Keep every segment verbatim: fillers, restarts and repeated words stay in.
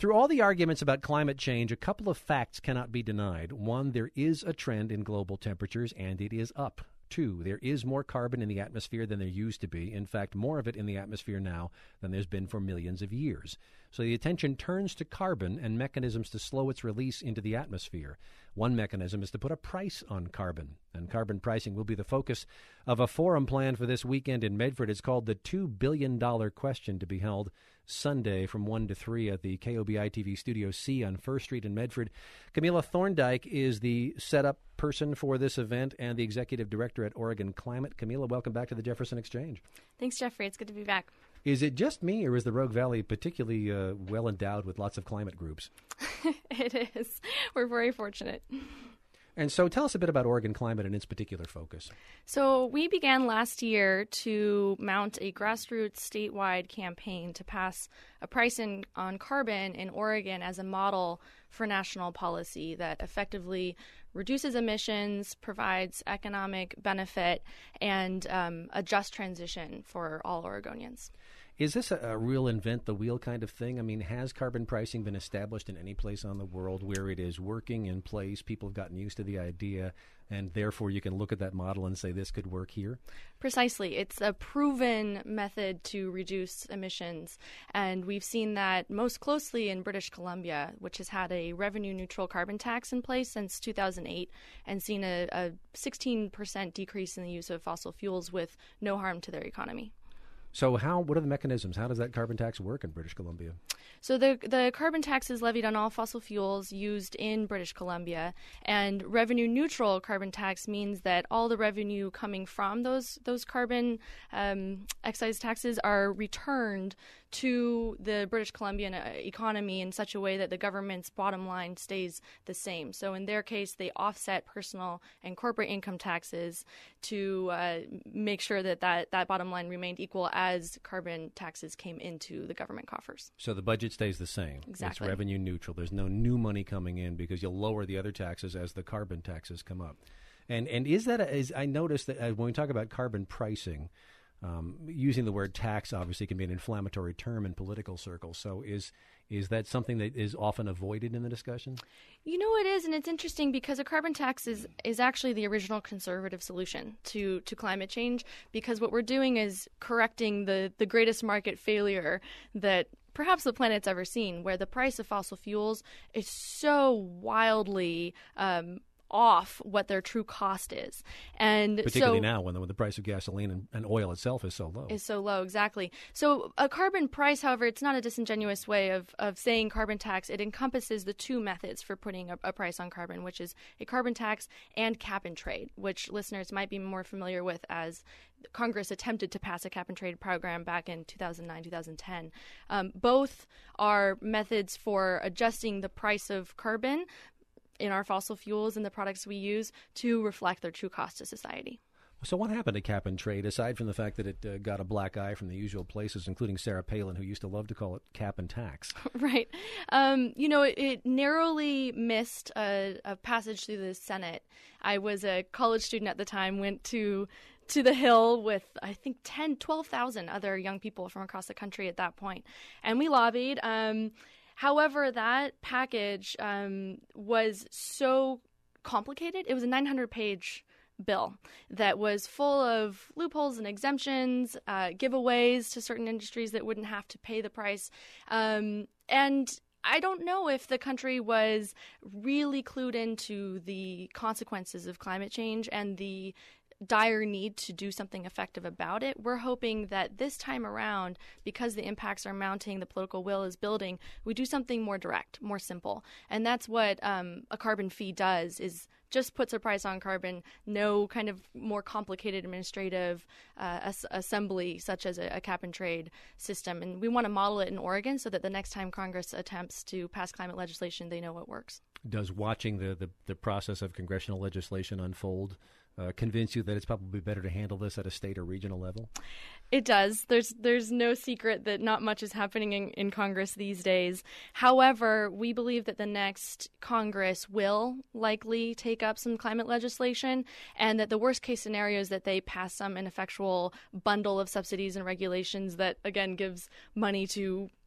Through all the arguments about climate change, a couple of facts cannot be denied. One, there is a trend in global temperatures, and it is up. Two, there is more carbon in the atmosphere than there used to be. In fact, more of it in the atmosphere now than there's been for millions of years. So the attention turns to carbon and mechanisms to slow its release into the atmosphere. One mechanism is to put a price on carbon, and carbon pricing will be the focus of a forum planned for this weekend in Medford. It's called the two billion dollars Question, to be held Sunday from one to three at the K O B I T V Studio C on First Street in Medford. Camilla Thorndike is the setup person for this event and the executive director at Oregon Climate. Camilla, welcome back to the Jefferson Exchange. Thanks, Jeffrey. It's good to be back. Is it just me, or is the Rogue Valley particularly uh, well endowed with lots of climate groups? It is. We're very fortunate. And so tell us a bit about Oregon Climate and its particular focus. So we began last year to mount a grassroots statewide campaign to pass a price in, on carbon in Oregon as a model for national policy that effectively reduces emissions, provides economic benefit, and um, a just transition for all Oregonians. Is this a, a real invent the wheel kind of thing? I mean, has carbon pricing been established in any place on the world where it is working in place? People have gotten used to the idea, and therefore you can look at that model and say this could work here? Precisely. It's a proven method to reduce emissions, and we've seen that most closely in British Columbia, which has had a revenue-neutral carbon tax in place since two thousand eight and seen a, a sixteen percent decrease in the use of fossil fuels with no harm to their economy. So how? What are the mechanisms? How does that carbon tax work in British Columbia? So the the carbon tax is levied on all fossil fuels used in British Columbia, and revenue neutral carbon tax means that all the revenue coming from those those carbon um, excise taxes are returned to the British Columbian economy in such a way that the government's bottom line stays the same. So in their case, they offset personal and corporate income taxes to uh, make sure that, that that bottom line remained equal as carbon taxes came into the government coffers. So the budget stays the same. Exactly. It's revenue neutral. There's no new money coming in because you'll lower the other taxes as the carbon taxes come up. And and is that, a, is, I noticed that uh, when we talk about carbon pricing, um, using the word tax obviously can be an inflammatory term in political circles. So is is that something that is often avoided in the discussion? You know, it is, and it's interesting because a carbon tax is, is actually the original conservative solution to, to climate change, because what we're doing is correcting the, the greatest market failure that perhaps the planet's ever seen, where the price of fossil fuels is so wildly um, off what their true cost is. And particularly so, now when the, when the price of gasoline and, and oil itself is so low. Is so low, exactly. So a carbon price, however, it's not a disingenuous way of, of saying carbon tax. It encompasses the two methods for putting a, a price on carbon, which is a carbon tax and cap and trade, which listeners might be more familiar with as Congress attempted to pass a cap and trade program back in two thousand nine, two thousand ten. Um, both are methods for adjusting the price of carbon in our fossil fuels and the products we use to reflect their true cost to society. So what happened to cap and trade, aside from the fact that it uh, got a black eye from the usual places, including Sarah Palin, who used to love to call it cap and tax? Right. Um, you know, it, it narrowly missed a, a passage through the Senate. I was a college student at the time, went to to the Hill with, I think, ten, twelve thousand other young people from across the country at that point. And we lobbied. Um, however, that package um, was so complicated. It was a nine hundred page bill that was full of loopholes and exemptions, uh, giveaways to certain industries that wouldn't have to pay the price. Um, and I don't know if the country was really clued into the consequences of climate change and the dire need to do something effective about it. We're hoping that this time around, because the impacts are mounting, the political will is building, we do something more direct, more simple. And that's what um, a carbon fee does, is just puts a price on carbon, no kind of more complicated administrative uh, as- assembly such as a, a cap and trade system. And we want to model it in Oregon so that the next time Congress attempts to pass climate legislation, they know what works. Does watching the, the, the process of congressional legislation unfold uh, convince you that it's probably better to handle this at a state or regional level? It does. There's there's no secret that not much is happening in, in Congress these days. However, we believe that the next Congress will likely take up some climate legislation, and that the worst case scenario is that they pass some ineffectual bundle of subsidies and regulations that, again, gives money to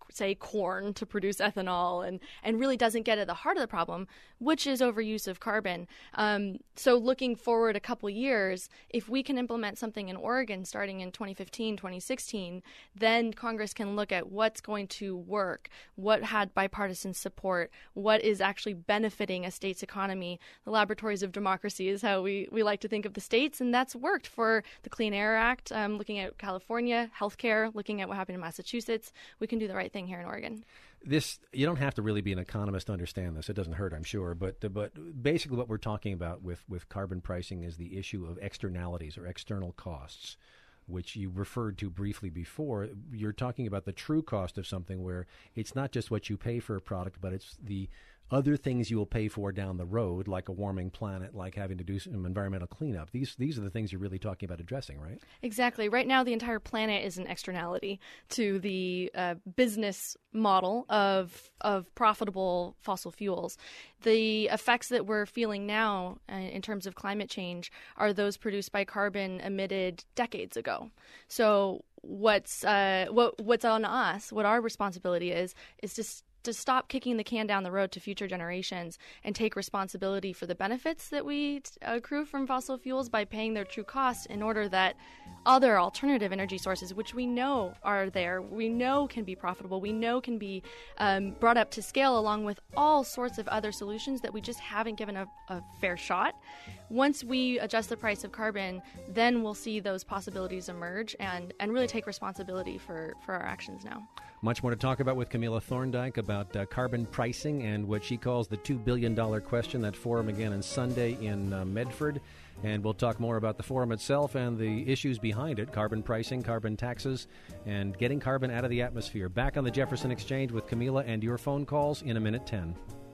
say, corn to produce ethanol and, and really doesn't get at the heart of the problem, which is overuse of carbon. Um, so looking forward a couple years, if we can implement something in Oregon starting in twenty fifteen, twenty sixteen, then Congress can look at what's going to work, what had bipartisan support, what is actually benefiting a state's economy. The laboratories of democracy is how we, we like to think of the states, and that's worked for the Clean Air Act, um, looking at California, healthcare, looking at what happened in Massachusetts. We can do the right thing here in Oregon. This, you don't have to really be an economist to understand this. It doesn't hurt, I'm sure. But but basically what we're talking about with, with carbon pricing is the issue of externalities or external costs, which you referred to briefly before. You're talking about the true cost of something where it's not just what you pay for a product, but it's the other things you will pay for down the road, like a warming planet, like having to do some environmental cleanup. These these are the things you're really talking about addressing, right? Exactly. Right now, the entire planet is an externality to the uh, business model of of profitable fossil fuels. The effects that we're feeling now uh, in terms of climate change are those produced by carbon emitted decades ago. So what's uh, what what's on us, what our responsibility is, is to to stop kicking the can down the road to future generations and take responsibility for the benefits that we accrue from fossil fuels by paying their true cost in order that other alternative energy sources, which we know are there, we know can be profitable, we know can be um, brought up to scale along with all sorts of other solutions that we just haven't given a, a fair shot. Once we adjust the price of carbon, then we'll see those possibilities emerge and, and really take responsibility for, for our actions now. Much more to talk about with Camilla Thorndike about uh, carbon pricing and what she calls the two billion dollars question. That forum again on Sunday in uh, Medford. And we'll talk more about the forum itself and the issues behind it, carbon pricing, carbon taxes, and getting carbon out of the atmosphere. Back on the Jefferson Exchange with Camilla and your phone calls in a minute ten.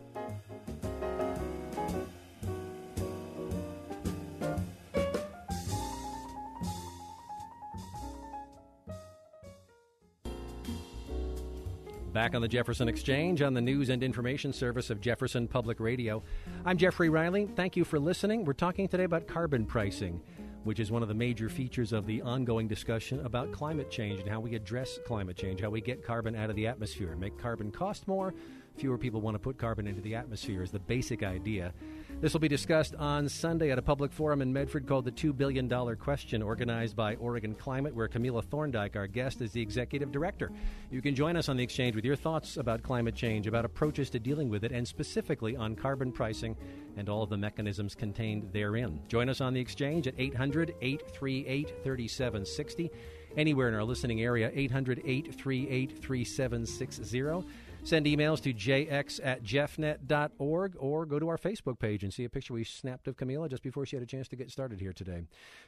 Back on the Jefferson Exchange on the news and information service of Jefferson Public Radio. I'm Jeffrey Riley. Thank you for listening. We're talking today about carbon pricing, which is one of the major features of the ongoing discussion about climate change and how we address climate change, how we get carbon out of the atmosphere. Make carbon cost more. Fewer people want to put carbon into the atmosphere is the basic idea. This will be discussed on Sunday at a public forum in Medford called the two billion dollars Question, organized by Oregon Climate, where Camilla Thorndike, our guest, is the executive director. You can join us on the exchange with your thoughts about climate change, about approaches to dealing with it, and specifically on carbon pricing and all of the mechanisms contained therein. Join us on the exchange at eight hundred, eight three eight, three seven six zero. Anywhere in our listening area, eight hundred, eight three eight, three seven six zero. Send emails to j x at jeffnet dot org or go to our Facebook page and see a picture we snapped of Camilla just before she had a chance to get started here today.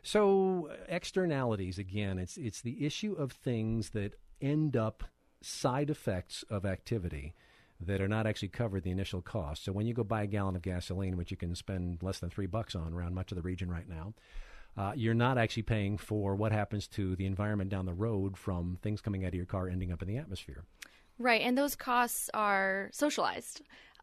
So externalities, again, it's it's the issue of things that end up side effects of activity that are not actually covered the initial cost. So when you go buy a gallon of gasoline, which you can spend less than three bucks on around much of the region right now, uh, you're not actually paying for what happens to the environment down the road from things coming out of your car ending up in the atmosphere. Right, and those costs are socialized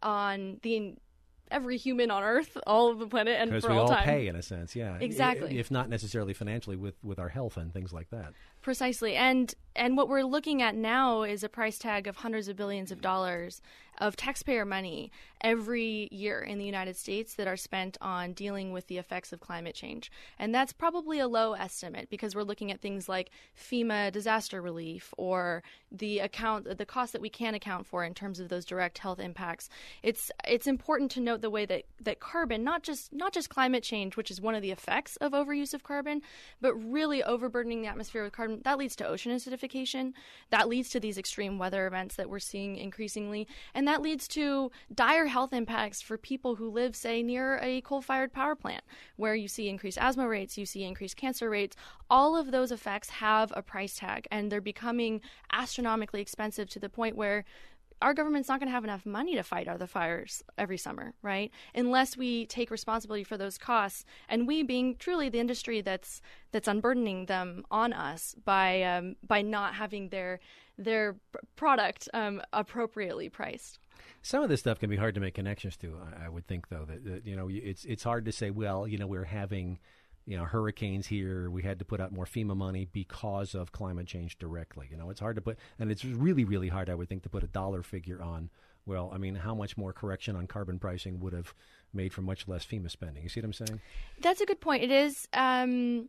on the every human on Earth, all of the planet, and for all time. Because we all pay, in a sense, yeah. Exactly. If not necessarily financially, with, with our health and things like that. Precisely, and and what we're looking at now is a price tag of hundreds of billions of dollars of taxpayer money every year in the United States that are spent on dealing with the effects of climate change. And that's probably a low estimate because we're looking at things like FEMA disaster relief or the account, the cost that we can account for in terms of those direct health impacts. It's it's important to note the way that, that carbon, not just not just climate change, which is one of the effects of overuse of carbon, but really overburdening the atmosphere with carbon, that leads to ocean acidification. That leads to these extreme weather events that we're seeing increasingly. And that leads to dire health impacts for people who live, say, near a coal-fired power plant, where you see increased asthma rates, you see increased cancer rates. All of those effects have a price tag, and they're becoming astronomically expensive to the point where our government's not going to have enough money to fight other fires every summer, right? Unless we take responsibility for those costs, and we being truly the industry that's that's unburdening them on us by um, by not having their their product um, appropriately priced. Some of this stuff can be hard to make connections to. I, I would think, though, that, that you know it's it's hard to say, well, you know, we're having you know, hurricanes here, we had to put out more FEMA money because of climate change directly. You know, it's hard to put, and it's really, really hard, I would think, to put a dollar figure on, well, I mean, how much more correction on carbon pricing would have made for much less FEMA spending. You see what I'm saying? That's a good point. It is um,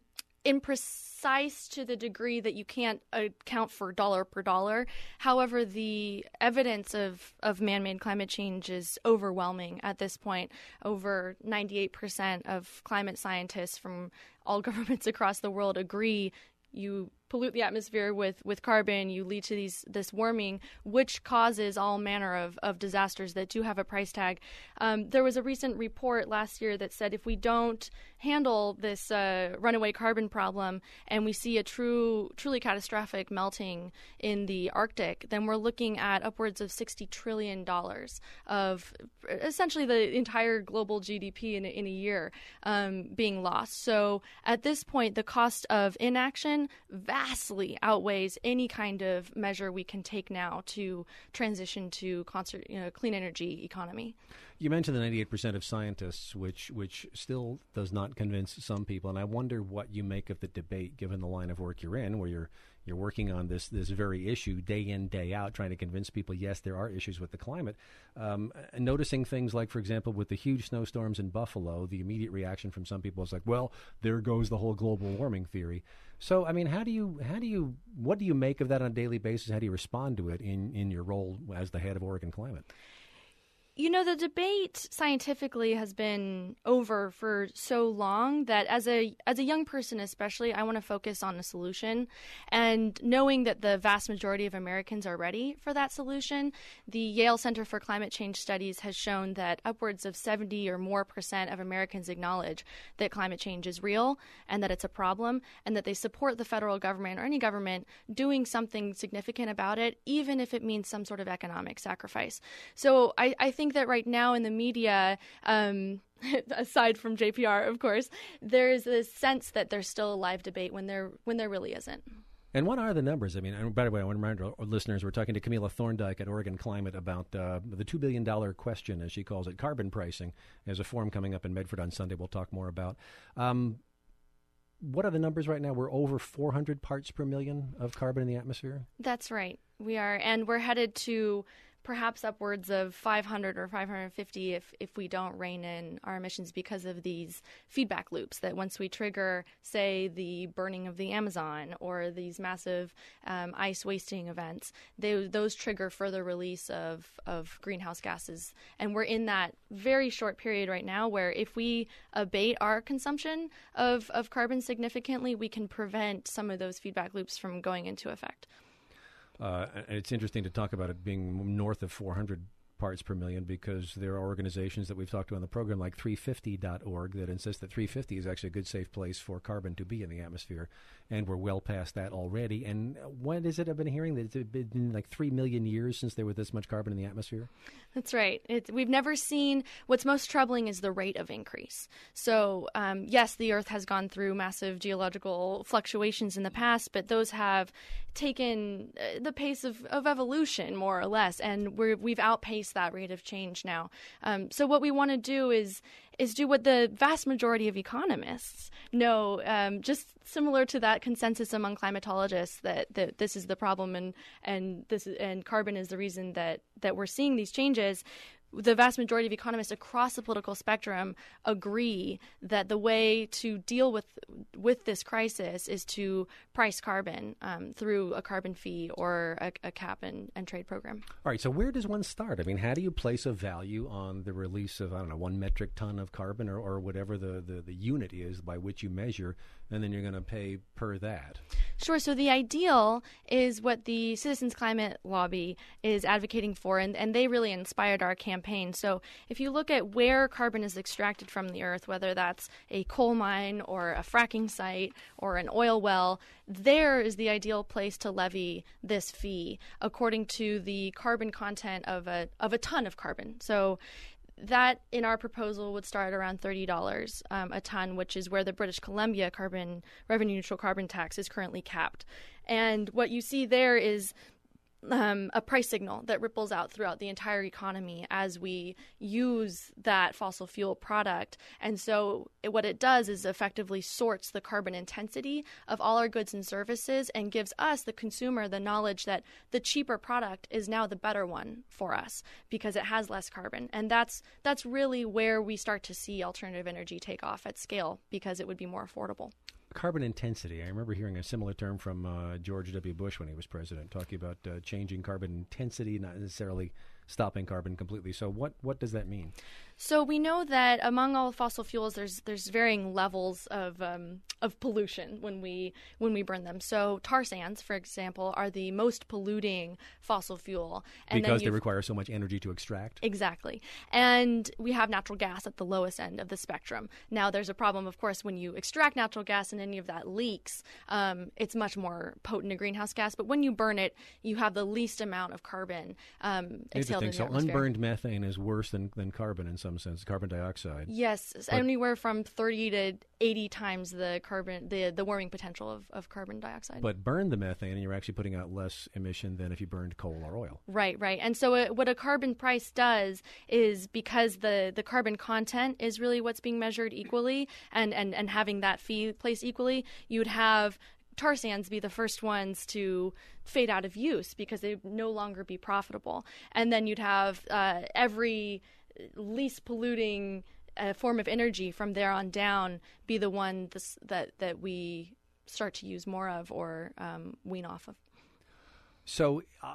imprecise to the degree that you can't account for dollar per dollar. However, the evidence of, of man-made climate change is overwhelming at this point. Over ninety-eight percent of climate scientists from all governments across the world agree you pollute the atmosphere with, with carbon, you lead to these this warming, which causes all manner of, of disasters that do have a price tag. Um, there was a recent report last year that said if we don't handle this uh, runaway carbon problem and we see a true, truly catastrophic melting in the Arctic, then we're looking at upwards of sixty trillion dollars of essentially the entire global G D P in, in a year um, being lost. So at this point, the cost of inaction vastly outweighs any kind of measure we can take now to transition to concert, you know, clean energy economy. You mentioned the ninety-eight percent of scientists, which which still does not convince some people, and I wonder what you make of the debate, given the line of work you're in, where you're you're working on this this very issue day in, day out, trying to convince people, yes, there are issues with the climate. Um, and noticing things like, for example, with the huge snowstorms in Buffalo, the immediate reaction from some people is like, well, there goes the whole global warming theory. So, I mean, how do you, how do you, what do you make of that on a daily basis? How do you respond to it in, in your role as the head of Oregon Climate? You know, the debate scientifically has been over for so long that as a as a young person especially, I want to focus on the solution. And knowing that the vast majority of Americans are ready for that solution, the Yale Center for Climate Change Studies has shown that upwards of seventy or more percent of Americans acknowledge that climate change is real and that it's a problem, and that they support the federal government or any government doing something significant about it, even if it means some sort of economic sacrifice. So I, I think I think that right now in the media, um, aside from J P R, of course, there is this sense that there's still a live debate when there when there really isn't. And what are the numbers? I mean, and by the way, I want to remind our listeners, we're talking to Camilla Thorndike at Oregon Climate about uh, the two billion dollars question, as she calls it, carbon pricing. There's a forum coming up in Medford on Sunday we'll talk more about. Um, what are the numbers right now? We're over four hundred parts per million of carbon in the atmosphere? That's right. We are. And we're headed to perhaps upwards of five hundred or five hundred fifty if, if we don't rein in our emissions because of these feedback loops that once we trigger, say, the burning of the Amazon or these massive um, ice wasting events, they, those trigger further release of, of greenhouse gases. And we're in that very short period right now where if we abate our consumption of, of carbon significantly, we can prevent some of those feedback loops from going into effect. Uh, it's interesting to talk about it being north of four hundred parts per million because there are organizations that we've talked to on the program like three fifty dot org that insist that three fifty is actually a good safe place for carbon to be in the atmosphere, and we're well past that already. And when is it I've been hearing that it's been like three million years since there was this much carbon in the atmosphere? That's right. It, we've never seen, what's most troubling is the rate of increase. So um, yes, the Earth has gone through massive geological fluctuations in the past, but those have taken the pace of, of evolution, more or less, and we're, we've outpaced that rate of change now. Um, so what we want to do is is do what the vast majority of economists know, um, just similar to that consensus among climatologists that, that this is the problem and and this is, and carbon is the reason that that we're seeing these changes. The vast majority of economists across the political spectrum agree that the way to deal with with this crisis is to price carbon um, through a carbon fee or a, a cap and, and trade program. All right, so where does one start? I mean, how do you place a value on the release of, I don't know, one metric ton of carbon or, or whatever the, the, the unit is by which you measure, and then you're going to pay per that? Sure. So the ideal is what the Citizens Climate Lobby is advocating for, and, and they really inspired our campaign. So if you look at where carbon is extracted from the earth, whether that's a coal mine or a fracking site or an oil well, there is the ideal place to levy this fee according to the carbon content of a of a ton of carbon. So that, in our proposal, would start around thirty dollars um, a ton, which is where the British Columbia carbon revenue neutral carbon tax is currently capped. And what you see there is um, a price signal that ripples out throughout the entire economy as we use that fossil fuel product. And so it, what it does is effectively sorts the carbon intensity of all our goods and services and gives us, the consumer, the knowledge that the cheaper product is now the better one for us because it has less carbon. And that's that's really where we start to see alternative energy take off at scale because it would be more affordable. Carbon intensity. I remember hearing a similar term from uh, George W. Bush when he was president, talking about uh, changing carbon intensity, not necessarily stopping carbon completely. So what, what does that mean? So we know that among all fossil fuels, there's there's varying levels of um, of pollution when we when we burn them. So tar sands, for example, are the most polluting fossil fuel. And because they require so much energy to extract? Exactly. And we have natural gas at the lowest end of the spectrum. Now, there's a problem, of course, when you extract natural gas and any of that leaks, um, it's much more potent a greenhouse gas. But when you burn it, you have the least amount of carbon um, exhaled in the so atmosphere. Unburned methane is worse than, than carbon in some sense, carbon dioxide. Yes, but anywhere from thirty to eighty times the carbon, the, the warming potential of, of carbon dioxide. But burn the methane and you're actually putting out less emission than if you burned coal or oil. Right, right. And so it, what a carbon price does is because the, the carbon content is really what's being measured equally and, and, and having that fee placed equally, you'd have tar sands be the first ones to fade out of use because they'd no longer be profitable. And then you'd have uh, every least polluting uh, form of energy from there on down be the one this, that, that we start to use more of or um, wean off of. So uh,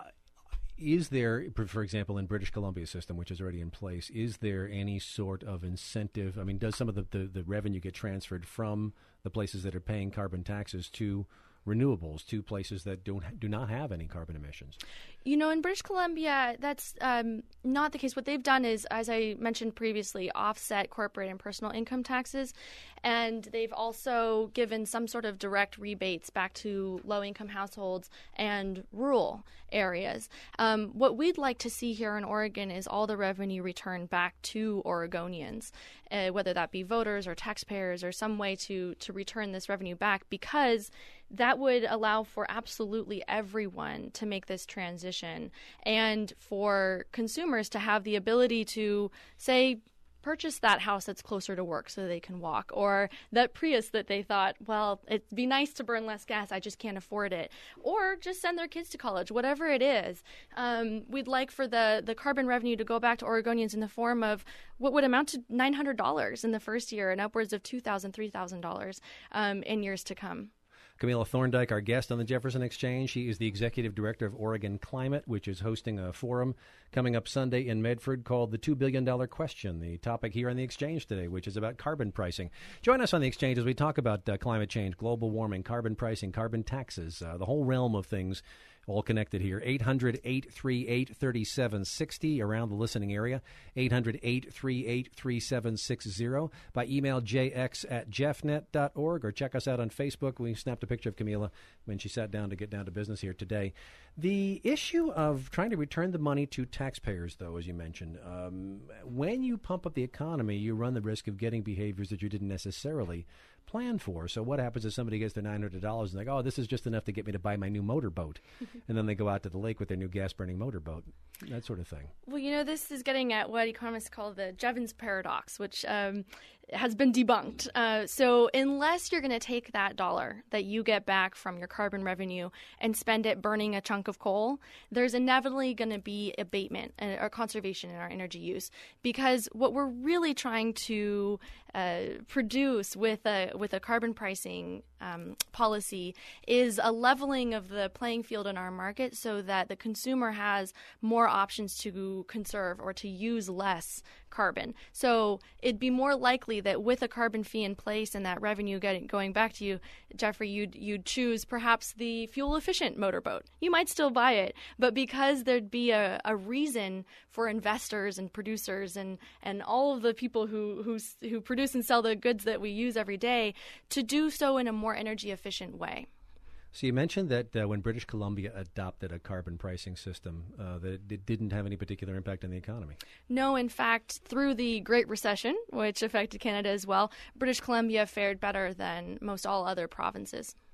is there, for example, in British Columbia system, which is already in place, is there any sort of incentive? I mean, does some of the, the, the revenue get transferred from the places that are paying carbon taxes to renewables, to places that don't do not have any carbon emissions? You know, in British Columbia, that's um, not the case. What they've done is, as I mentioned previously, offset corporate and personal income taxes. And they've also given some sort of direct rebates back to low-income households and rural areas. Um, what we'd like to see here in Oregon is all the revenue returned back to Oregonians, uh, whether that be voters or taxpayers or some way to, to return this revenue back, because that would allow for absolutely everyone to make this transition and for consumers to have the ability to, say, purchase that house that's closer to work so they can walk, or that Prius that they thought, well, it'd be nice to burn less gas, I just can't afford it, or just send their kids to college, whatever it is. Um, we'd like for the, the carbon revenue to go back to Oregonians in the form of what would amount to nine hundred dollars in the first year and upwards of two thousand dollars, three thousand dollars um, in years to come. Camilla Thorndike, our guest on the Jefferson Exchange. She is the executive director of Oregon Climate, which is hosting a forum coming up Sunday in Medford called the two billion dollars Question, the topic here on the Exchange today, which is about carbon pricing. Join us on the Exchange as we talk about uh, climate change, global warming, carbon pricing, carbon taxes, uh, the whole realm of things. All connected here. eight hundred, eight three eight, three seven six zero around the listening area. eight hundred, eight three eight, three seven six zero. By email, jx at jeffnet dot org, or check us out on Facebook. We snapped a picture of Camilla when she sat down to get down to business here today. The issue of trying to return the money to taxpayers, though, as you mentioned, um, when you pump up the economy, you run the risk of getting behaviors that you didn't necessarily plan for. So what happens if somebody gets their nine hundred dollars and they go, oh, this is just enough to get me to buy my new motorboat. And then they go out to the lake with their new gas-burning motorboat, that sort of thing. Well, you know, this is getting at what economists call the Jevons paradox, which um, has been debunked. Uh, so unless you're going to take that dollar that you get back from your carbon revenue and spend it burning a chunk of coal, there's inevitably going to be abatement or conservation in our energy use. Because what we're really trying to uh, produce with a with a carbon pricing um, policy is a leveling of the playing field in our market so that the consumer has more options to conserve or to use less carbon. So it'd be more likely that with a carbon fee in place and that revenue getting, going back to you, Jeffrey, you'd, you'd choose perhaps the fuel-efficient motorboat. You might still buy it, but because there'd be a, a reason for investors and producers and, and all of the people who, who, who produce and sell the goods that we use every day to do so in a more energy-efficient way. So you mentioned that uh, when British Columbia adopted a carbon pricing system, uh, that it didn't have any particular impact on the economy. No, in fact, through the Great Recession, which affected Canada as well, British Columbia fared better than most all other provinces.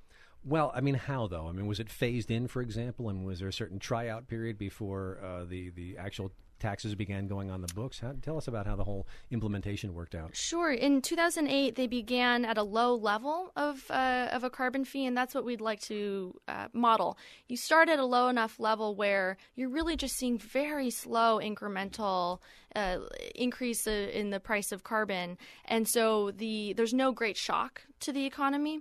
Well, I mean, how though? I mean, was it phased in, for example, and was there a certain tryout period before uh, the the actual taxes began going on the books? How, tell us about how the whole implementation worked out. Sure. In two thousand eight, they began at a low level of uh, of a carbon fee, and that's what we'd like to uh, model. You start at a low enough level where you're really just seeing very slow incremental uh, increase in the price of carbon, and so the there's no great shock to the economy.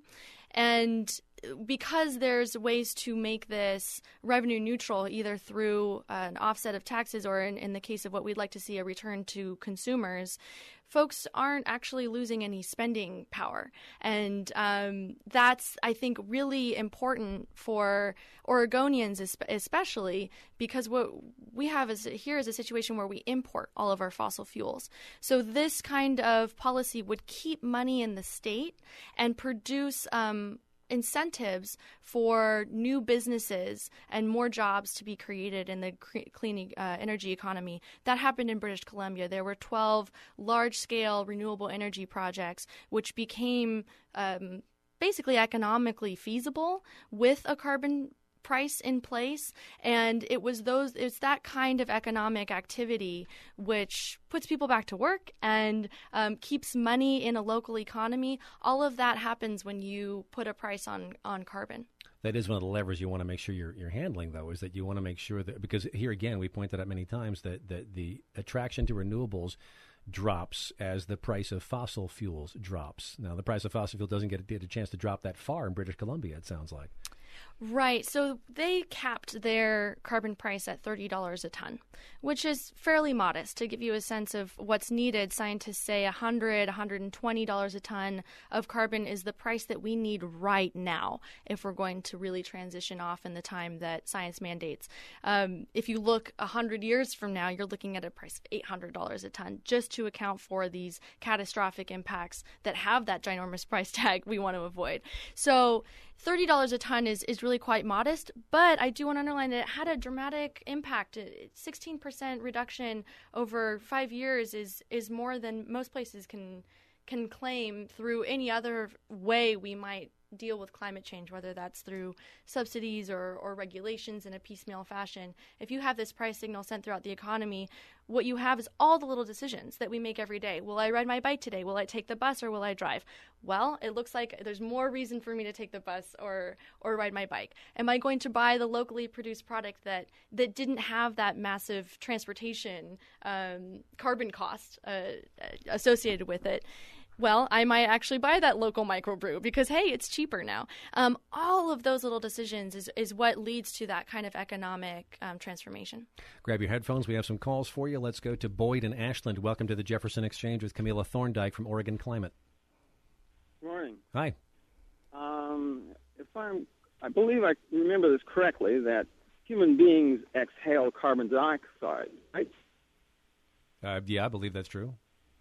And because there's ways to make this revenue neutral, either through uh, an offset of taxes or in, in the case of what we'd like to see, a return to consumers, folks aren't actually losing any spending power. And um, that's, I think, really important for Oregonians especially, because what we have is here is a situation where we import all of our fossil fuels. So this kind of policy would keep money in the state and produce um, incentives for new businesses and more jobs to be created in the clean uh, energy economy. That happened in British Columbia. There were twelve large-scale renewable energy projects which became um, basically economically feasible with a carbon price in place, and it was those it's that kind of economic activity which puts people back to work and um, keeps money in a local economy. All of that happens when you put a price on on carbon. That is one of the levers you want to make sure you're, you're handling, though, is that you want to make sure that, because here again, we pointed out many times that, that the attraction to renewables drops as the price of fossil fuels drops. Now, the price of fossil fuel doesn't get, get a chance to drop that far in British Columbia, it sounds like. Right. So they capped their carbon price at thirty dollars a ton, which is fairly modest. To give you a sense of what's needed, scientists say one hundred dollars, one hundred twenty dollars a ton of carbon is the price that we need right now if we're going to really transition off in the time that science mandates. Um, if you look one hundred years from now, you're looking at a price of eight hundred dollars a ton just to account for these catastrophic impacts that have that ginormous price tag we want to avoid. So thirty dollars a ton is, is really quite modest, but I do want to underline that it had a dramatic impact. sixteen percent reduction over five years is is more than most places can can claim through any other way we might deal with climate change, whether that's through subsidies or, or regulations in a piecemeal fashion. If you have this price signal sent throughout the economy, what you have is all the little decisions that we make every day. Will I ride my bike today? Will I take the bus or will I drive? Well, it looks like there's more reason for me to take the bus or or ride my bike. Am I going to buy the locally produced product that, that didn't have that massive transportation um, carbon cost uh, associated with it? Well, I might actually buy that local microbrew because, hey, it's cheaper now. Um, all of those little decisions is, is what leads to that kind of economic um, transformation. Grab your headphones. We have some calls for you. Let's go to Boyd in Ashland. Welcome to the Jefferson Exchange with Camila Thorndike from Oregon Climate. Good morning. Hi. Um, if I'm, I believe I remember this correctly, that human beings exhale carbon dioxide, right? Uh, yeah, I believe that's true.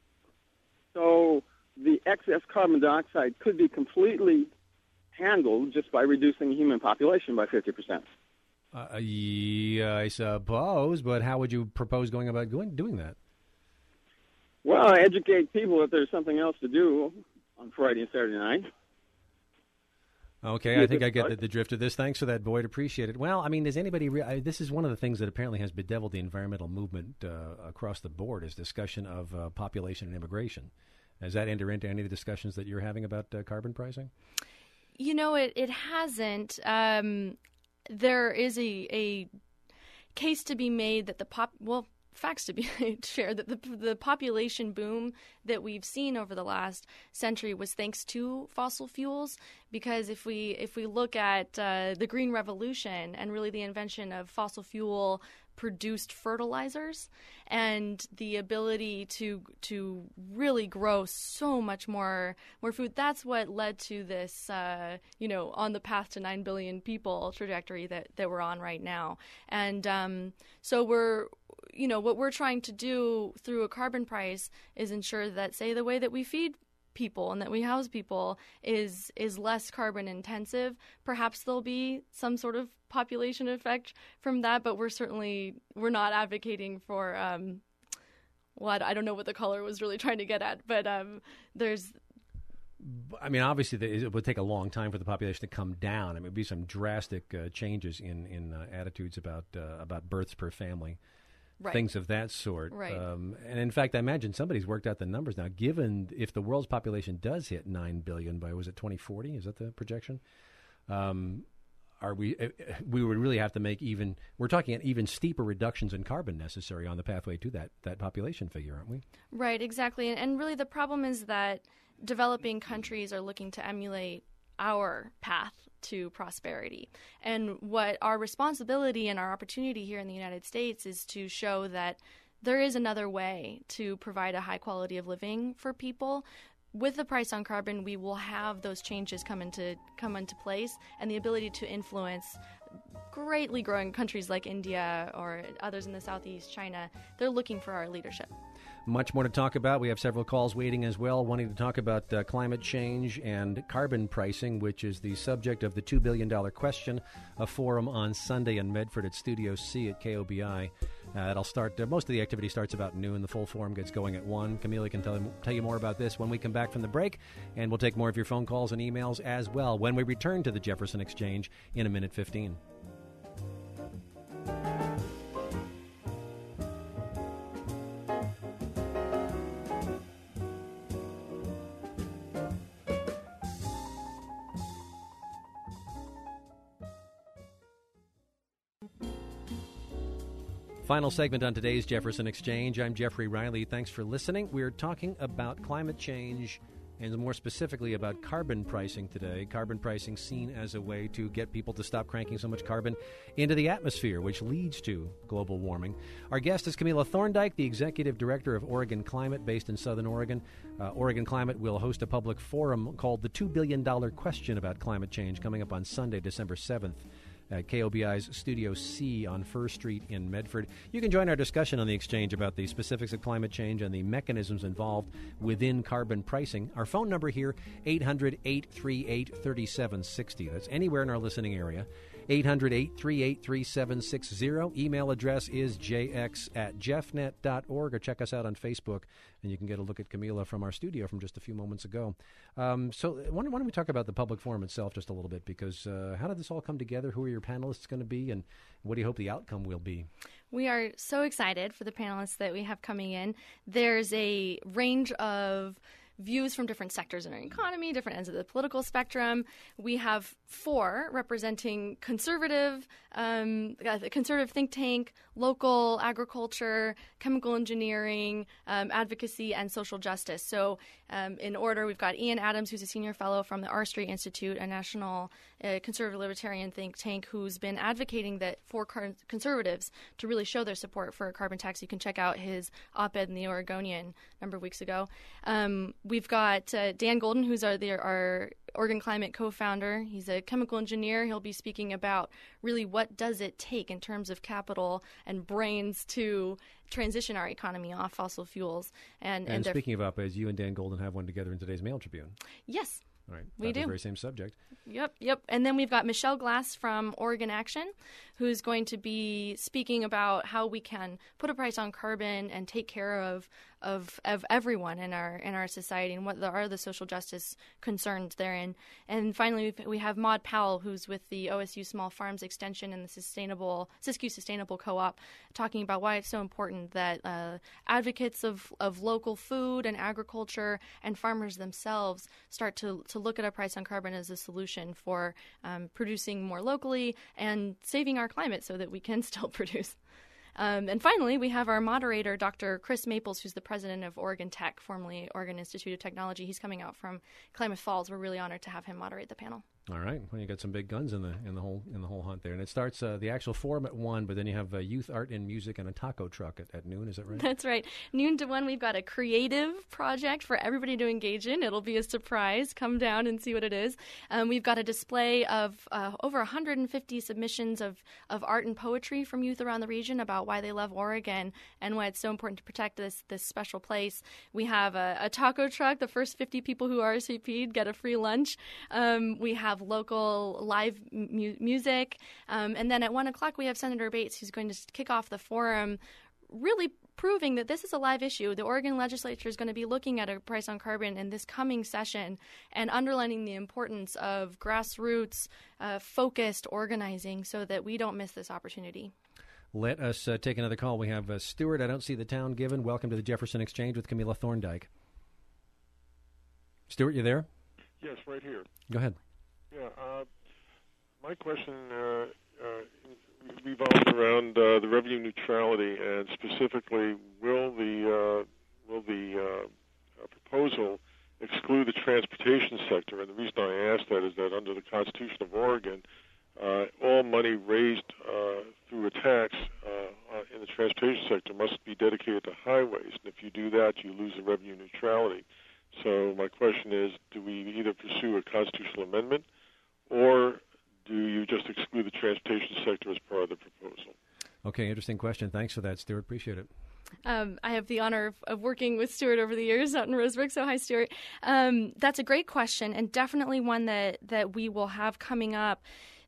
So the excess carbon dioxide could be completely handled just by reducing the human population by fifty percent. Uh, yeah, I suppose, but how would you propose going about going, doing that? Well, educate people that there's something else to do on Friday and Saturday night. Okay, I think I get the, the drift of this. Thanks for that, Boyd. Appreciate it. Well, I mean, does anybody... Re- I, this is one of the things that apparently has bedeviled the environmental movement uh, across the board is discussion of uh, population and immigration. Does that enter into any of the discussions that you're having about uh, carbon pricing? You know, it, it hasn't. Um, there is a, a case to be made that the pop... Well, facts to be shared that the the population boom that we've seen over the last century was thanks to fossil fuels. Because if we if we look at uh, the Green Revolution and really the invention of fossil fuel produced fertilizers and the ability to to really grow so much more more food, that's what led to this uh, you know on the path to nine billion people trajectory that that we're on right now. And um, so we're you know what we're trying to do through a carbon price is ensure that, say, the way that we feed people and that we house people is is less carbon intensive. Perhaps there'll be some sort of population effect from that, but we're certainly we're not advocating for um well I don't know what the caller was really trying to get at, but um there's I mean, obviously, the, it would take a long time for the population to come down. I mean, it would be some drastic uh, changes in in uh, attitudes about uh, about births per family, right. things of that sort. Right. Um, and in fact, I imagine somebody's worked out the numbers now. Given if the world's population does hit nine billion by was it twenty forty? Is that the projection? Um, Are we? We would really have to make even. We're talking even steeper reductions in carbon necessary on the pathway to that that population figure, aren't we? Right, exactly. And, and really, the problem is that developing countries are looking to emulate our path to prosperity. And what our responsibility and our opportunity here in the United States is to show that there is another way to provide a high quality of living for people. With the price on carbon, we will have those changes come into come into place, and the ability to influence greatly growing countries like India or others in the Southeast, China. They're looking for our leadership. Much more to talk about. We have several calls waiting as well, wanting to talk about uh, climate change and carbon pricing, which is the subject of the two billion dollars question, a forum on Sunday in Medford at Studio C at K O B I. Uh, it'll start, uh, most of the activity starts about noon. The full forum gets going at one. Camila can tell, tell you more about this when we come back from the break, and we'll take more of your phone calls and emails as well when we return to the Jefferson Exchange in a minute fifteen. Final segment on today's Jefferson Exchange. I'm Jeffrey Riley. Thanks for listening. We're talking about climate change and more specifically about carbon pricing today. Carbon pricing seen as a way to get people to stop cranking so much carbon into the atmosphere, which leads to global warming. Our guest is Camila Thorndike, the Executive Director of Oregon Climate, based in Southern Oregon. Uh, Oregon Climate will host a public forum called the two billion dollars Question about Climate Change coming up on Sunday, December seventh. At K O B I's Studio C on First Street in Medford. You can join our discussion on the Exchange about the specifics of climate change and the mechanisms involved within carbon pricing. Our phone number here, eight hundred, eight three eight, three seven six zero. That's anywhere in our listening area. eight hundred, eight three eight, three seven six zero. Email address is j x at jeffnet dot org, or check us out on Facebook, and you can get a look at Camila from our studio from just a few moments ago. Um, so why don't, why don't we talk about the public forum itself just a little bit, because uh, how did this all come together? Who are your panelists going to be, and what do you hope the outcome will be? We are so excited for the panelists that we have coming in. There's a range of views from different sectors in our economy, different ends of the political spectrum. We have four representing conservative, um, conservative think tank, local agriculture, chemical engineering, um, advocacy, and social justice. So um, in order, we've got Ian Adams, who's a senior fellow from the R Street Institute, a national uh, conservative libertarian think tank, who's been advocating that for car- conservatives to really show their support for a carbon tax. You can check out his op-ed in the Oregonian a number of weeks ago. Um, We've got uh, Dan Golden, who's our, the, our Oregon Climate co-founder. He's a chemical engineer. He'll be speaking about really what does it take in terms of capital and brains to transition our economy off fossil fuels. And, and, and speaking of op-eds, you and Dan Golden have one together in today's Mail Tribune. Yes. All right. We do. The very same subject. Yep, yep. And then we've got Michelle Glass from Oregon Action, who's going to be speaking about how we can put a price on carbon and take care of of, of everyone in our in our society, and what the, are the social justice concerns therein. And finally, we have Maud Powell, who's with the O S U Small Farms Extension and the Sustainable Siskiyou Sustainable Co-op, talking about why it's so important that uh, advocates of, of local food and agriculture and farmers themselves start to, to look at a price on carbon as a solution for um, producing more locally and saving our climate so that we can still produce. Um, and finally, we have our moderator, Doctor Chris Maples, who's the president of Oregon Tech, formerly Oregon Institute of Technology. He's coming out from Klamath Falls. We're really honored to have him moderate the panel. All right. Well, you got some big guns in the in the whole in the whole hunt there, and it starts uh, the actual forum at one, but then you have uh, youth art and music and a taco truck at, at noon. Is that right? That's right. Noon to one, we've got a creative project for everybody to engage in. It'll be a surprise. Come down and see what it is. Um, we've got a display of uh, over one hundred fifty submissions of of art and poetry from youth around the region about why they love Oregon and why it's so important to protect this this special place. We have a, a taco truck. The first fifty people who R S V P'd get a free lunch. Um, we have local live mu- music. Um, and then at one o'clock, we have Senator Bates, who's going to kick off the forum, really proving that this is a live issue. The Oregon legislature is going to be looking at a price on carbon in this coming session and underlining the importance of grassroots, uh, focused organizing so that we don't miss this opportunity. Let us uh, take another call. We have uh, Stuart. I don't see the town given. Welcome to the Jefferson Exchange with Camila Thorndike. Stuart, you there? Yes, right here. Go ahead. Yeah, uh, my question uh, uh, revolves around uh, the revenue neutrality, and specifically, will the uh, will the uh, proposal exclude the transportation sector? And the reason I ask that is that under the Constitution of Oregon, uh, all money raised uh, through a tax uh, uh, in the transportation sector must be dedicated to highways, and if you do that, you lose the revenue neutrality. So my question is, do we either pursue a constitutional amendment, or do you just exclude the transportation sector as part of the proposal? Okay, interesting question. Thanks for that, Stuart. Appreciate it. Um, I have the honor of, of working with Stuart over the years out in Rosebrook, so hi, Stuart. Um, that's a great question, and definitely one that, that we will have coming up.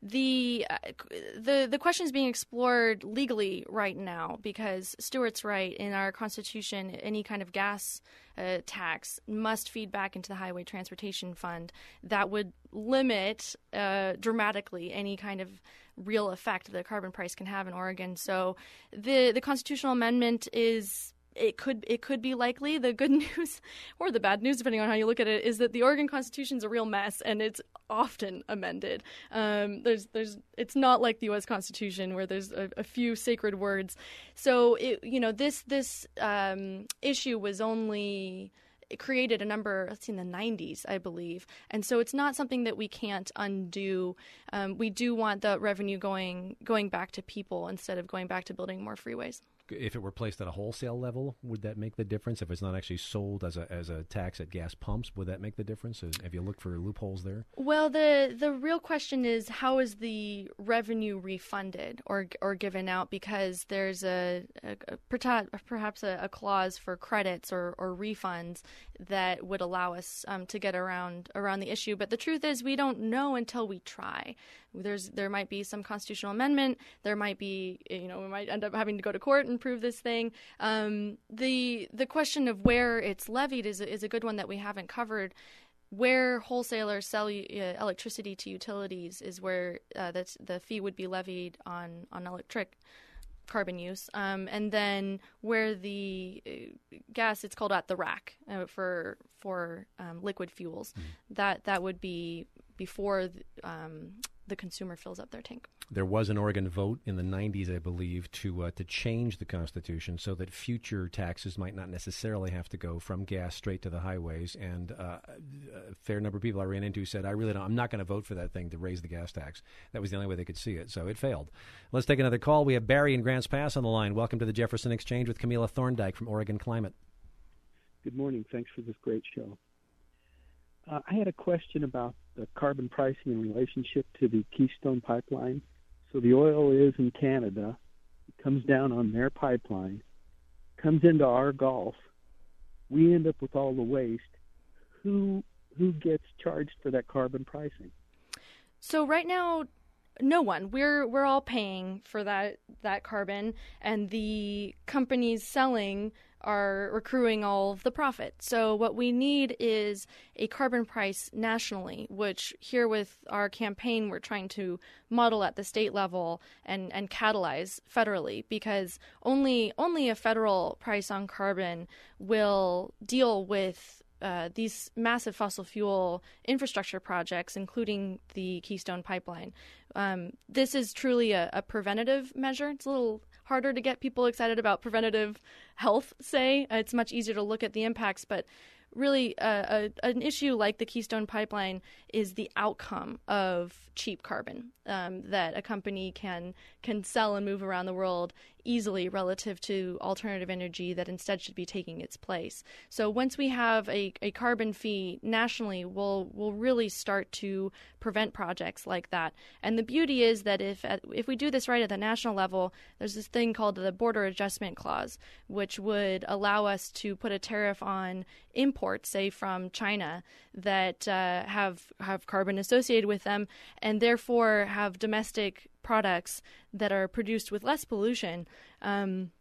The uh, the the question is being explored legally right now because Stuart's right. In our Constitution, any kind of gas uh, tax must feed back into the Highway Transportation Fund. That would limit uh, dramatically any kind of real effect that the carbon price can have in Oregon. So the the constitutional amendment is. It could it could be likely. The good news or the bad news, depending on how you look at it, is that the Oregon Constitution is a real mess, and it's often amended. Um, there's there's it's not like the U S Constitution where there's a, a few sacred words. So it, you know this this um, issue was only. It created a number, let's see, in the nineties, I believe. And so it's not something that we can't undo. Um, we do want the revenue going going back to people instead of going back to building more freeways. If it were placed at a wholesale level, would that make the difference? If it's not actually sold as a as a tax at gas pumps, would that make the difference? Have you looked for loopholes there? Well, the the real question is, how is the revenue refunded or or given out? Because there's a, a, a perhaps a, a clause for credits or, or refunds that would allow us um, to get around around the issue. But the truth is, we don't know until we try. There's there might be some constitutional amendment. There might be, you know, we might end up having to go to court and prove this thing. Um, the the question of where it's levied is is a good one that we haven't covered. Where wholesalers sell uh, electricity to utilities is where uh, that's, the fee would be levied on on electric carbon use, um, and then where the uh, gas, it's called at the rack uh, for for um, liquid fuels. Mm. That that would be before the, um, the consumer fills up their tank. There was an Oregon vote in the nineties, I believe, to uh, to change the Constitution so that future taxes might not necessarily have to go from gas straight to the highways. And uh, a fair number of people I ran into said, I really don't, I'm not going to vote for that thing to raise the gas tax. That was the only way they could see it. So it failed. Let's take another call. We have Barry in Grants Pass on the line. Welcome to the Jefferson Exchange with Camila Thorndike from Oregon Climate. Good morning. Thanks for this great show. Uh, I had a question about the carbon pricing in relationship to the Keystone Pipeline. So the oil is in Canada, it comes down on their pipeline, comes into our Gulf. We end up with all the waste. Who who gets charged for that carbon pricing? So right now, no one. We're we're all paying for that that carbon, and the companies selling are accruing all of the profit. So what we need is a carbon price nationally, which here with our campaign we're trying to model at the state level and, and catalyze federally, because only only a federal price on carbon will deal with Uh, these massive fossil fuel infrastructure projects, including the Keystone Pipeline. Um, this is truly a, a preventative measure. It's a little harder to get people excited about preventative health, say. Uh, it's much easier to look at the impacts, but really uh, a, an issue like the Keystone Pipeline is the outcome of cheap carbon um, that a company can can sell and move around the world easily relative to alternative energy that instead should be taking its place. So once we have a, a carbon fee nationally, we'll we'll really start to prevent projects like that. And the beauty is that if if we do this right at the national level, there's this thing called the Border Adjustment Clause, which would allow us to put a tariff on imports, say from China, that uh, have have carbon associated with them, and therefore have domestic products that are produced with less pollution. Um,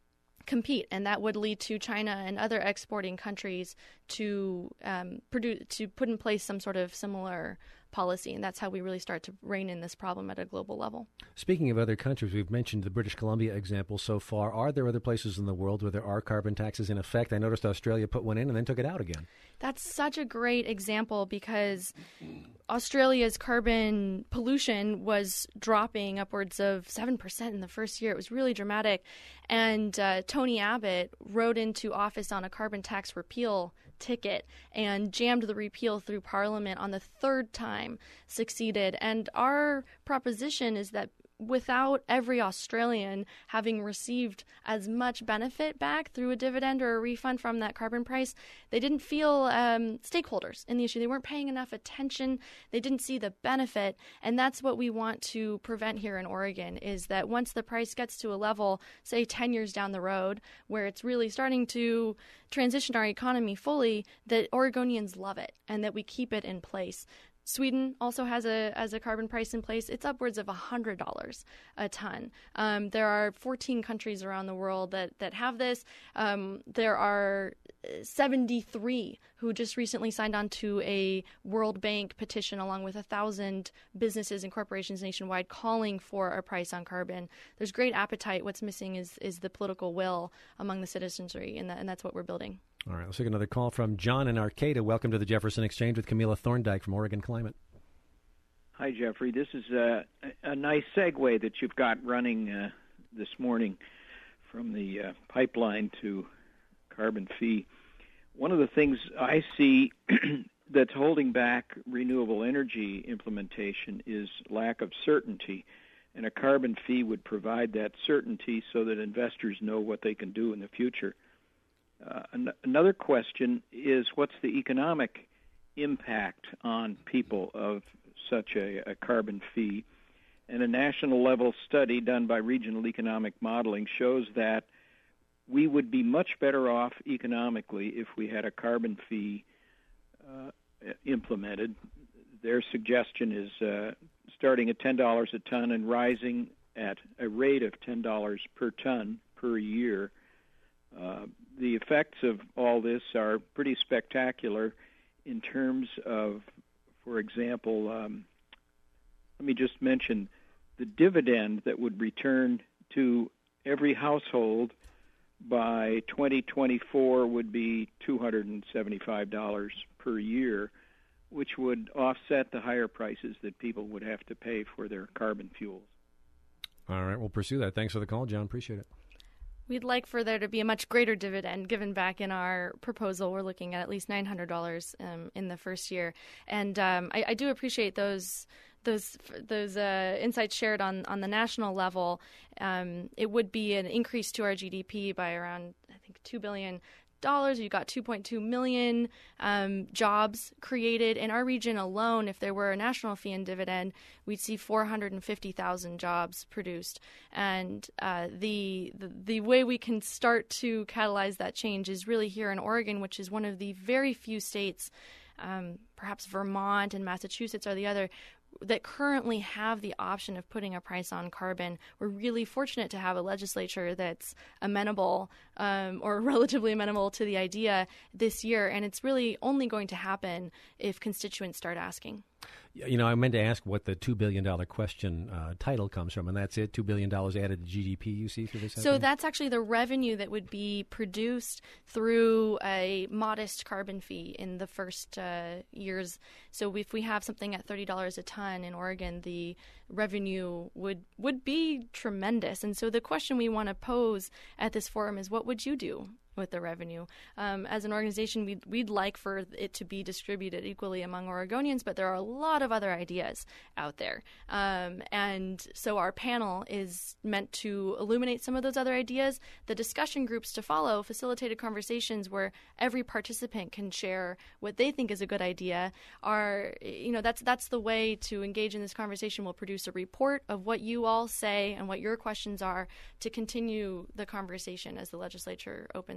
compete, and that would lead to China and other exporting countries to um, produce to put in place some sort of similar policy, and that's how we really start to rein in this problem at a global level. Speaking of other countries, we've mentioned the British Columbia example so far. Are there other places in the world where there are carbon taxes in effect? I noticed Australia put one in and then took it out again. That's such a great example because Australia's carbon pollution was dropping upwards of seven percent in the first year. It was really dramatic. And uh, Tony Abbott rode into office on a carbon tax repeal ticket and jammed the repeal through Parliament on the third time, succeeded. And our proposition is that without every Australian having received as much benefit back through a dividend or a refund from that carbon price, they didn't feel um, stakeholders in the issue. They weren't paying enough attention. They didn't see the benefit. And that's what we want to prevent here in Oregon, is that once the price gets to a level, say ten years down the road, where it's really starting to transition our economy fully, that Oregonians love it and that we keep it in place. Sweden also has a as a carbon price in place. It's upwards of one hundred dollars a ton. Um, there are fourteen countries around the world that, that have this. Um, there are seventy-three who just recently signed on to a World Bank petition along with one thousand businesses and corporations nationwide calling for a price on carbon. There's great appetite. What's missing is, is the political will among the citizenry, and, that, and that's what we're building. All right, let's take another call from John in Arcata. Welcome to the Jefferson Exchange with Camila Thorndike from Oregon Climate. Hi, Jeffrey. This is a, a nice segue that you've got running uh, this morning from the uh, pipeline to carbon fee. One of the things I see that's holding back renewable energy implementation is lack of certainty, and a carbon fee would provide that certainty so that investors know what they can do in the future. Uh, an- another question is, what's the economic impact on people of such a, a carbon fee? And a national level study done by Regional Economic Modeling shows that we would be much better off economically if we had a carbon fee uh, implemented. Their suggestion is uh, starting at ten dollars a ton and rising at a rate of ten dollars per ton per year. Uh, the effects of all this are pretty spectacular in terms of, for example, um, let me just mention the dividend that would return to every household by twenty twenty-four would be two hundred seventy-five dollars per year, which would offset the higher prices that people would have to pay for their carbon fuels. All right, we'll pursue that. Thanks for the call, John. Appreciate it. We'd like for there to be a much greater dividend given back. In our proposal, we're looking at at least nine hundred dollars um, in the first year. And um, I, I do appreciate those those those uh, insights shared on, on the national level. Um, it would be an increase to our G D P by around, I think, two billion dollars. You've got two point two million um, jobs created in our region alone. If there were a national fee and dividend, we'd see four hundred fifty thousand jobs produced. And uh, the, the the way we can start to catalyze that change is really here in Oregon, which is one of the very few states, um, perhaps Vermont and Massachusetts are the other, that currently have the option of putting a price on carbon. We're really fortunate to have a legislature that's amenable um, or relatively amenable to the idea this year, and it's really only going to happen if constituents start asking. You know, I meant to ask what the two billion dollars question uh, title comes from, and that's it, two billion dollars added to G D P you see through this? So that's actually the revenue that would be produced through a modest carbon fee in the first uh, years. So if we have something at thirty dollars a ton in Oregon, the revenue would, would be tremendous. And so the question we want to pose at this forum is, what would you do with the revenue? Um, as an organization, we'd, we'd like for it to be distributed equally among Oregonians, but there are a lot of other ideas out there. Um, and so our panel is meant to illuminate some of those other ideas. The discussion groups to follow, facilitated conversations where every participant can share what they think is a good idea, are, you know, that's, that's the way to engage in this conversation. We'll produce a report of what you all say and what your questions are to continue the conversation as the legislature opens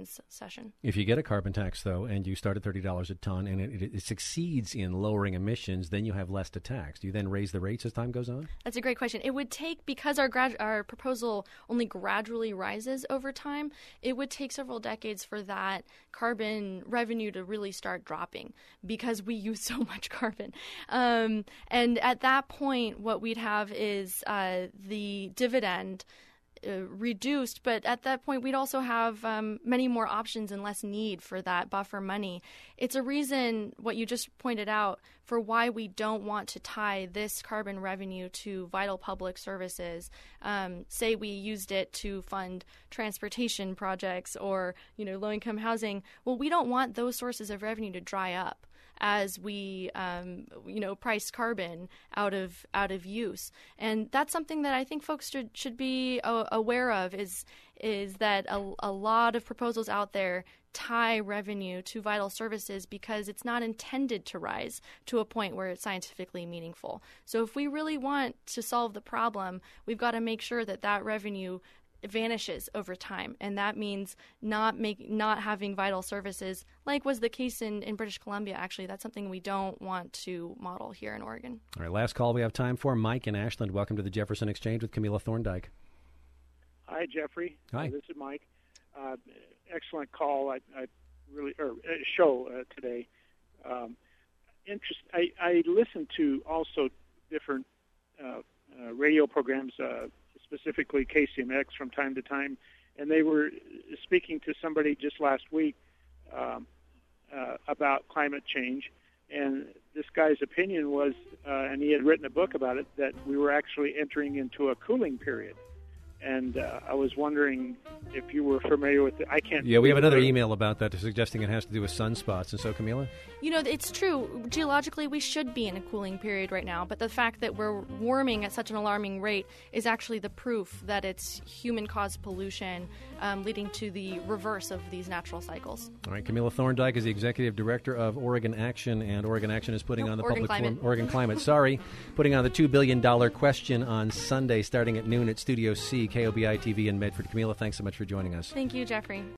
Oregon's session. If you get a carbon tax, though, and you start at thirty dollars a ton and it, it succeeds in lowering emissions, then you have less to tax. Do you then raise the rates as time goes on? That's a great question. It would take, because our grad, our proposal only gradually rises over time, it would take several decades for that carbon revenue to really start dropping because we use so much carbon. Um, and at that point, what we'd have is uh, the dividend Uh, reduced, but at that point we'd also have um, many more options and less need for that buffer money. It's a reason, what you just pointed out, for why we don't want to tie this carbon revenue to vital public services. Um, say we used it to fund transportation projects or, you know, low-income housing. Well, we don't want those sources of revenue to dry up as we, um, you know, price carbon out of out of use, and that's something that I think folks should should be uh, aware of. Is is that a, a lot of proposals out there tie revenue to vital services because it's not intended to rise to a point where it's scientifically meaningful. So if we really want to solve the problem, we've got to make sure that that revenue vanishes over time, and that means not make not having vital services like was the case in, in British Columbia. Actually, that's something we don't want to model here in Oregon. All right, last call we have time for. Mike in Ashland, welcome to the Jefferson Exchange with Camilla Thorndike. Hi, Jeffrey. Hi. Uh, this is Mike. Uh, excellent call. I, I really or uh, show uh, today. Um, interest. I, I listened to also different uh, uh, radio programs. Uh, specifically K C M X from time to time, and they were speaking to somebody just last week um, uh, about climate change, and this guy's opinion was, uh, and he had written a book about it, that we were actually entering into a cooling period. And uh, I was wondering if you were familiar with it. I can't. Yeah, we have another email about that suggesting it has to do with sunspots. And so, Camilla? You know, it's true. Geologically, we should be in a cooling period right now. But the fact that we're warming at such an alarming rate is actually the proof that it's human-caused pollution um, leading to the reverse of these natural cycles. All right, Camilla Thorndike is the executive director of Oregon Action, and Oregon Action is putting nope, on the Oregon public Climate. forum, Oregon Climate. Sorry, putting on the two billion dollars question on Sunday, starting at noon at Studio C, K O B I T V in Medford. Camilla, thanks so much for joining us. Thank you, Jeffrey.